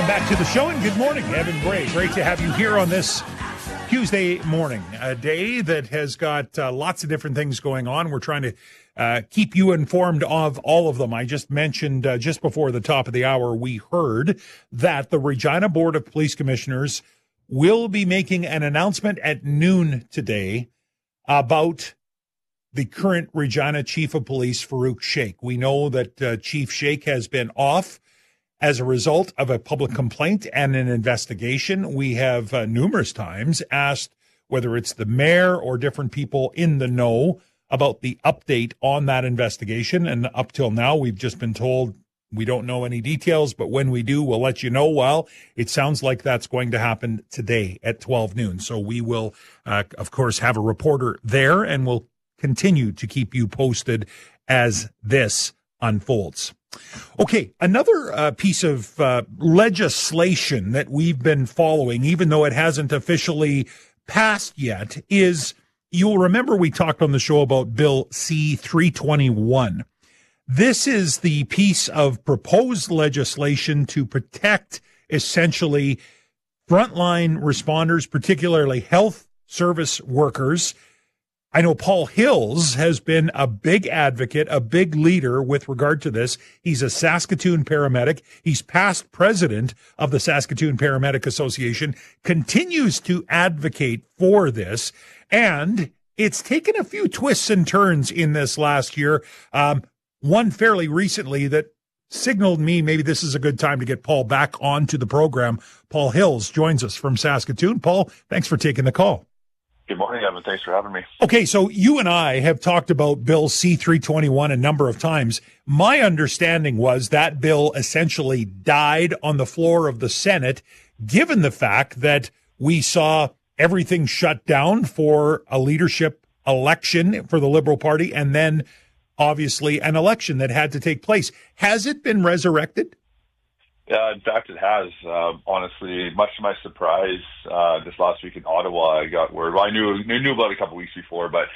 Back to the show, and good morning, Evan Gray. Great to have you here on this Tuesday morning, a day that has got lots of different things going on. We're trying to keep you informed of all of them. I just mentioned just before the top of the hour, we heard that the Regina Board of Police Commissioners will be making an announcement at noon today about the current Regina Chief of Police, Farouk Sheikh. We know that Chief Sheikh has been off as a result of a public complaint and an investigation. We have numerous times asked whether it's the mayor or different people in the know about the update on that investigation. And up till now, we've just been told we don't know any details, but when we do, we'll let you know. Well, it sounds like that's going to happen today at 12 noon. So we will, of course, have a reporter there, and we'll continue to keep you posted as this unfolds. Okay, another piece of legislation that we've been following, even though it hasn't officially passed yet, is, you'll remember we talked on the show about Bill C-321. This is the piece of proposed legislation to protect, essentially, frontline responders, particularly health service workers. I know Paul Hills has been a big advocate, a big leader with regard to this. He's a Saskatoon paramedic. He's past president of the Saskatoon Paramedic Association, continues to advocate for this. And it's taken a few twists and turns in this last year. One fairly recently that signaled me maybe this is a good time to get Paul back onto the program. Paul Hills joins us from Saskatoon. Paul, thanks for taking the call. Good morning, Evan. Thanks for having me. Okay, so you and I have talked about Bill C-321 a number of times. My understanding was that bill essentially died on the floor of the Senate, given the fact that we saw everything shut down for a leadership election for the Liberal Party, and then obviously an election that had to take place. Has it been resurrected? Yeah, in fact, it has. Honestly, much to my surprise, this last week in Ottawa, I got word. Well, I knew about it a couple of weeks before, but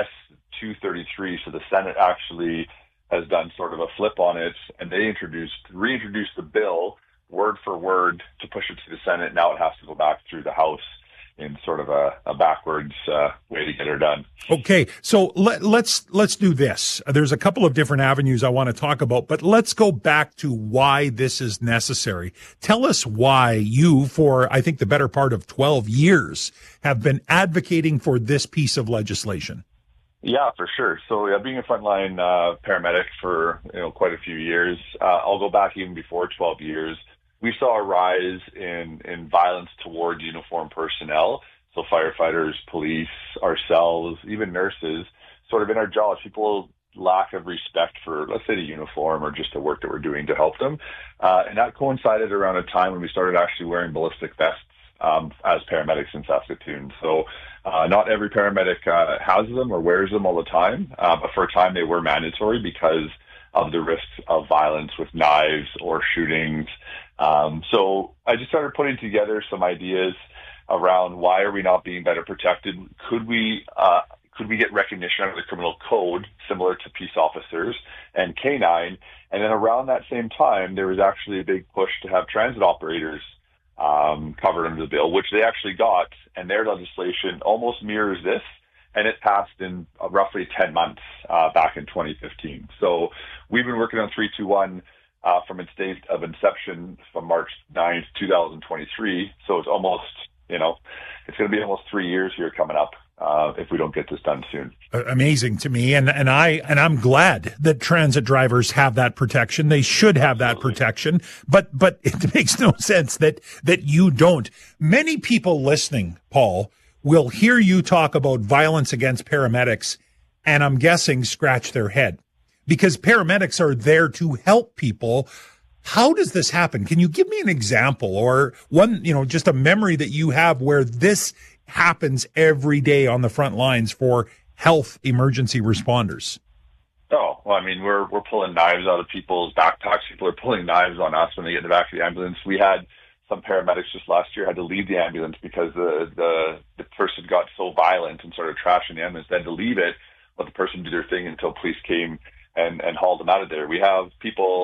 S-233, so the Senate actually has done sort of a flip on it, and they reintroduced the bill word for word to push it to the Senate. Now it has to go back through the House in sort of a backwards way to get her done. Okay, so let's do this. There's a couple of different avenues I want to talk about, but let's go back to why this is necessary. Tell us why you, for I think the better part of 12 years, have been advocating for this piece of legislation. Yeah, for sure. So being a frontline paramedic for quite a few years, I'll go back even before 12 years. We saw a rise in violence toward uniformed personnel, so firefighters, police, ourselves, even nurses, sort of in our jobs, people lack of respect for, let's say, the uniform or just the work that we're doing to help them. And that coincided around a time when we started actually wearing ballistic vests as paramedics in Saskatoon. So not every paramedic has them or wears them all the time, but for a time they were mandatory because of the risks of violence with knives or shootings. So I just started putting together some ideas around why are we not being better protected? Could we get recognition under the criminal code similar to peace officers and K-9? And then around that same time, there was actually a big push to have transit operators covered under the bill, which they actually got, and their legislation almost mirrors this, and it passed in roughly 10 months back in 2015. So we've been working on 321 from its date of inception from March 9th, 2023. So it's almost, it's going to be almost 3 years here coming up if we don't get this done soon. Amazing to me. And I'm glad that transit drivers have that protection. They should have that protection, but it makes no sense that you don't. Many people listening, Paul, will hear you talk about violence against paramedics, and I'm guessing scratch their head, because paramedics are there to help people. How does this happen? Can you give me an example or one, just a memory that you have where this happens every day on the front lines for health emergency responders? Oh, well, I mean, we're pulling knives out of people's backpacks. People are pulling knives on us when they get in the back of the ambulance. We had some paramedics just last year had to leave the ambulance because the person got so violent and started trashing the ambulance. They had to leave it, let the person do their thing until police came and hauled them out of there. We have people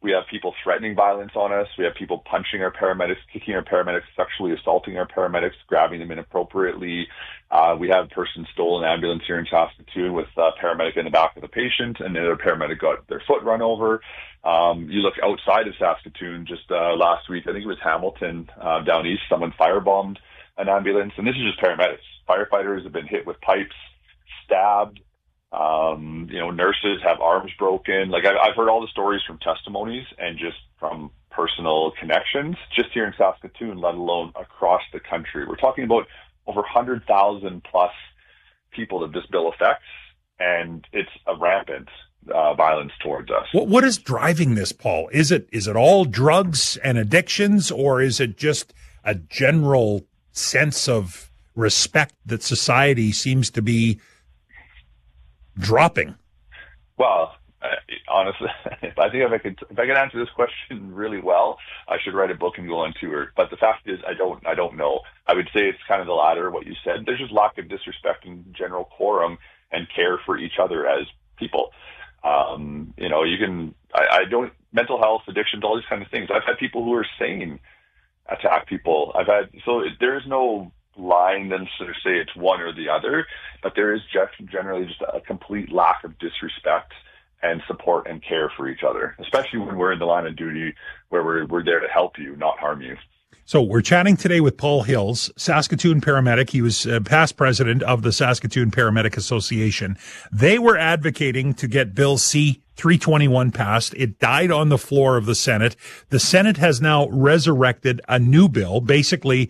We have people threatening violence on us. We have people punching our paramedics, kicking our paramedics, sexually assaulting our paramedics, grabbing them inappropriately. We had a person stole an ambulance here in Saskatoon with a paramedic in the back of the patient, and the other paramedic got their foot run over. You look outside of Saskatoon just last week, I think it was Hamilton, down east, someone firebombed an ambulance, and this is just paramedics. Firefighters have been hit with pipes, stabbed. Nurses have arms broken. Like I've heard all the stories from testimonies and just from personal connections, just here in Saskatoon, let alone across the country. We're talking about over 100,000 plus people that this bill affects, and it's a rampant violence towards us. What is driving this, Paul? Is it all drugs and addictions, or is it just a general sense of respect that society seems to be dropping? Well, honestly, if I could answer this question really well, I should write a book and go on tour. But the fact is, I don't know. I would say it's kind of the latter, what you said. There's just lack of disrespect and general quorum and care for each other as people. Mental health, addictions, all these kind of things. I've had people who are sane attack people. There's no line then sort of say it's one or the other, but there is generally just a complete lack of disrespect and support and care for each other, especially when we're in the line of duty where we're there to help you, not harm you. So we're chatting today with Paul Hills, Saskatoon paramedic. He was past president of the Saskatoon Paramedic Association. They were advocating to get Bill C-321 passed. It died on the floor of the Senate. The Senate has now resurrected a new bill. Basically,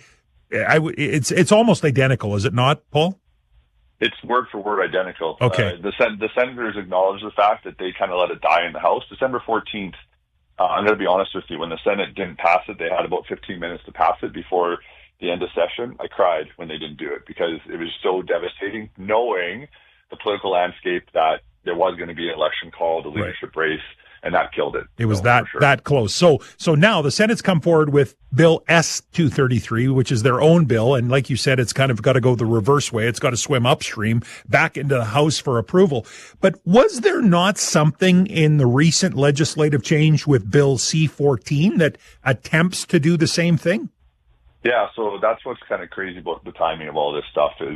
it's almost identical, is it not, Paul? It's word for word identical. Okay. The senators acknowledge the fact that they kind of let it die in the House. December 14th, I'm going to be honest with you, when the Senate didn't pass it, they had about 15 minutes to pass it before the end of session. I cried when they didn't do it because it was so devastating, knowing the political landscape that there was going to be an election called, a leadership race, and that killed it. It was that close. So now the Senate's come forward with Bill S-233, which is their own bill. And like you said, it's kind of got to go the reverse way. It's got to swim upstream back into the House for approval. But was there not something in the recent legislative change with Bill C-14 that attempts to do the same thing? Yeah, so that's what's kind of crazy about the timing of all this stuff is,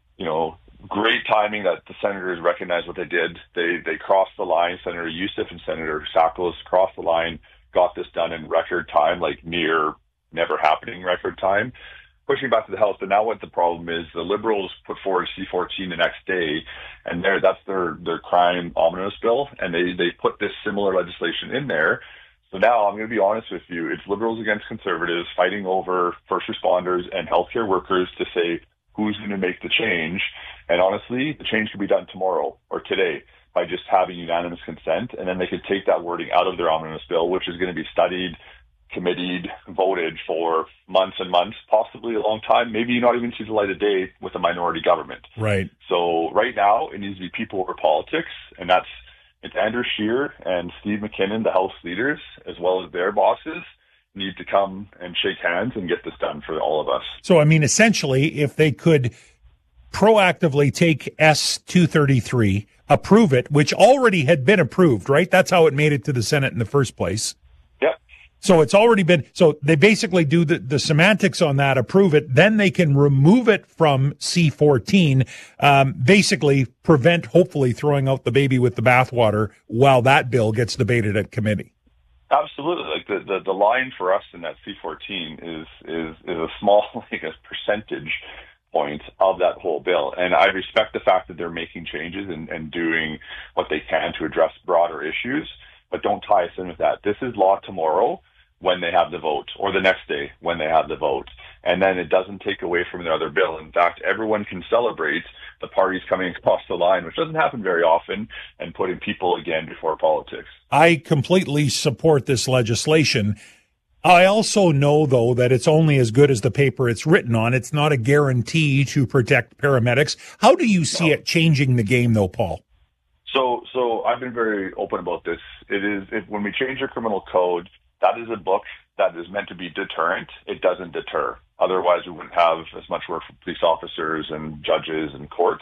great timing that the senators recognized what they did. They crossed the line. Senator Youssef and Senator Sackles crossed the line, got this done in record time, like near never happening record time, pushing back to the House. But now what the problem is, the Liberals put forward C-14 the next day, and that's their crime omnibus bill, and they put this similar legislation in there. So now I'm going to be honest with you, it's Liberals against Conservatives fighting over first responders and healthcare workers to say who's going to make the change. And honestly, the change could be done tomorrow or today by just having unanimous consent. And then they could take that wording out of their omnibus bill, which is going to be studied, committeed, voted for months and months, possibly a long time, maybe not even see the light of day with a minority government. Right. So right now, it needs to be people over politics. And it's Andrew Scheer and Steve McKinnon, the House leaders, as well as their bosses, need to come and shake hands and get this done for all of us. So, I mean, essentially, if they could proactively take S-233, approve it, which already had been approved, right? That's how it made it to the Senate in the first place. Yep. So it's already been, so they basically do the semantics on that, approve it, then they can remove it from C-14, basically prevent, hopefully, throwing out the baby with the bathwater while that bill gets debated at committee. Absolutely. Like the line for us in that C-14 is a small, like a percentage point of that whole bill. And I respect the fact that they're making changes and doing what they can to address broader issues, but don't tie us in with that. This is law tomorrow when they have the vote, or the next day when they have the vote. And then it doesn't take away from their other bill. In fact, everyone can celebrate the parties coming across the line, which doesn't happen very often, and putting people again before politics. I completely support this legislation. I also know, though, that it's only as good as the paper it's written on. It's not a guarantee to protect paramedics. How do you see it changing the game, though, Paul? So I've been very open about this. When we change our criminal code, that is a book that is meant to be deterrent. It doesn't deter. Otherwise, we wouldn't have as much work for police officers and judges and courts.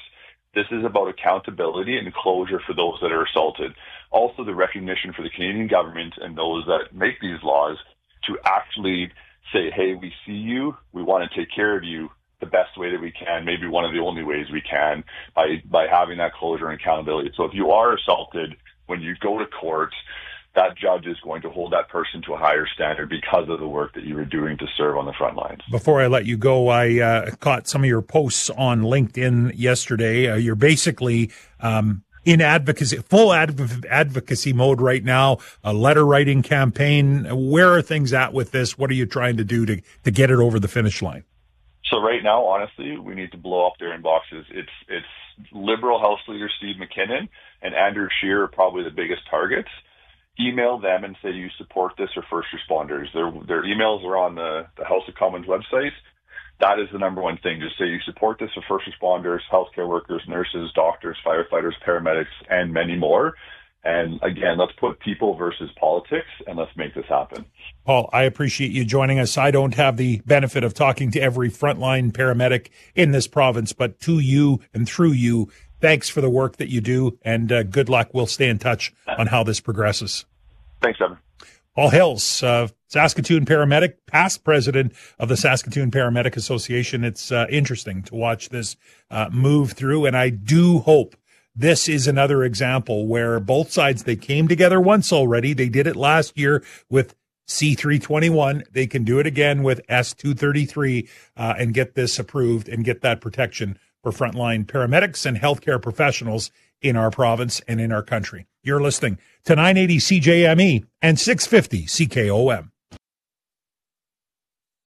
This is about accountability and closure for those that are assaulted. Also, the recognition for the Canadian government and those that make these laws to actually say, hey, we see you, we want to take care of you the best way that we can, maybe one of the only ways we can, by having that closure and accountability. So if you are assaulted, when you go to court, that judge is going to hold that person to a higher standard because of the work that you were doing to serve on the front lines. Before I let you go, I caught some of your posts on LinkedIn yesterday. You're basically in advocacy, full advocacy mode right now, a letter writing campaign. Where are things at with this? What are you trying to do to get it over the finish line? So right now, honestly, we need to blow up their inboxes. It's Liberal House Leader Steve McKinnon and Andrew Scheer are probably the biggest targets. Email them and say you support this or first responders. Their emails are on the House of Commons website. That is the number one thing. Just say you support this for first responders, healthcare workers, nurses, doctors, firefighters, paramedics, and many more. And again, let's put people versus politics, and let's make this happen. Paul, I appreciate you joining us. I don't have the benefit of talking to every frontline paramedic in this province, but to you and through you, thanks for the work that you do, and good luck. We'll stay in touch on how this progresses. Thanks, Evan. Paul Hills, Saskatoon paramedic, past president of the Saskatoon Paramedic Association. It's interesting to watch this move through, and I do hope this is another example where both sides, they came together once already. They did it last year with C-321. They can do it again with S-233 and get this approved and get that protection for frontline paramedics and healthcare professionals in our province and in our country. You're listening to 980 CJME and 650 CKOM.